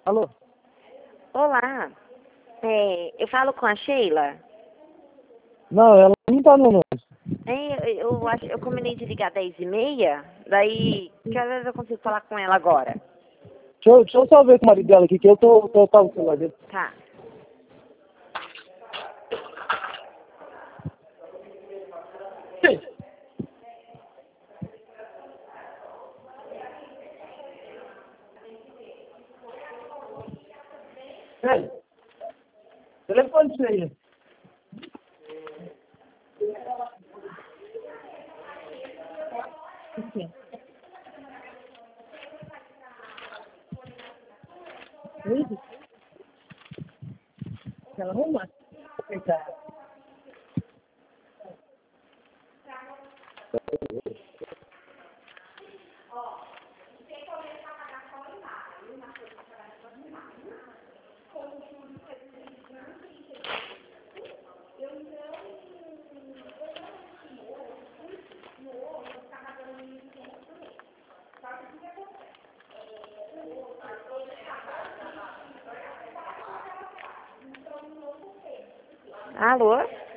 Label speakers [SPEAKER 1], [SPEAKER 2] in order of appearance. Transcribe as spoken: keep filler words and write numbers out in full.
[SPEAKER 1] Alô?
[SPEAKER 2] Olá, é, eu falo com a Sheila.
[SPEAKER 1] Não, ela não tá no número.
[SPEAKER 2] Hein, eu, eu, acho- eu combinei de ligar dez e meia, daí que horas eu consigo falar com ela agora?
[SPEAKER 1] Deixa eu, deixa eu só ver com o marido dela aqui, que eu tô, tô, tô no celular dele.
[SPEAKER 2] Tá.
[SPEAKER 1] Sim. Ei, telefone cheio. Oi? Ela arruma? Eita.
[SPEAKER 2] Alô?